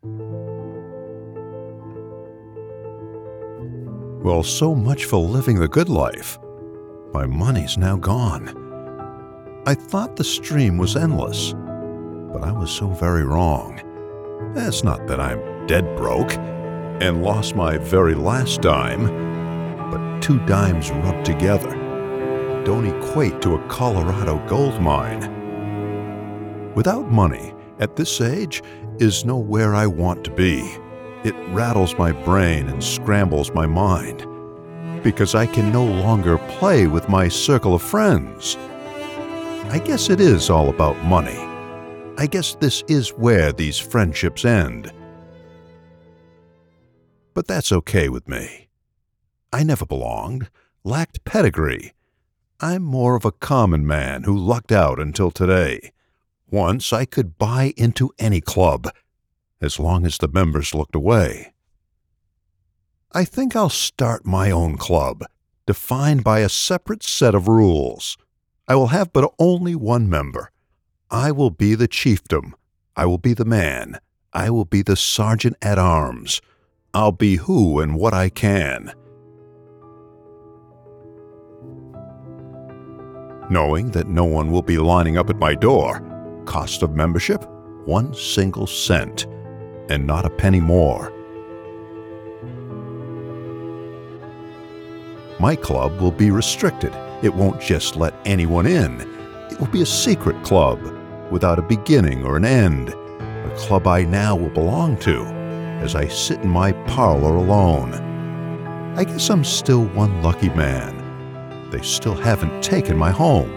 Well, so much for living the good life. My money's now gone. I thought the stream was endless, but I was so very wrong. It's not that I'm dead broke and lost my very last dime, but 2 dimes rubbed together don't equate to a Colorado gold mine. Without money, at this age, is nowhere I want to be. It rattles my brain and scrambles my mind, because I can no longer play with my circle of friends. I guess it is all about money. I guess this is where these friendships end. But that's okay with me. I never belonged, lacked pedigree. I'm more of a common man who lucked out until today. Once I could buy into any club, as long as the members looked away. I think I'll start my own club, defined by a separate set of rules. I will have but only one member. I will be the chiefdom. I will be the man. I will be the sergeant-at-arms. I'll be who and what I can. Knowing that no one will be lining up at my door, cost of membership, 1 single cent, and not a penny more. My club will be restricted. It won't just let anyone in. It will be a secret club, without a beginning or an end. A club I now will belong to, as I sit in my parlor alone. I guess I'm still one lucky man. They still haven't taken my home.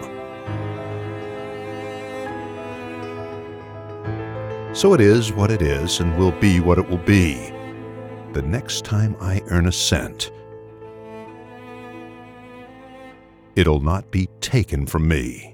So it is what it is and will be what it will be. The next time I earn a cent, it'll not be taken from me.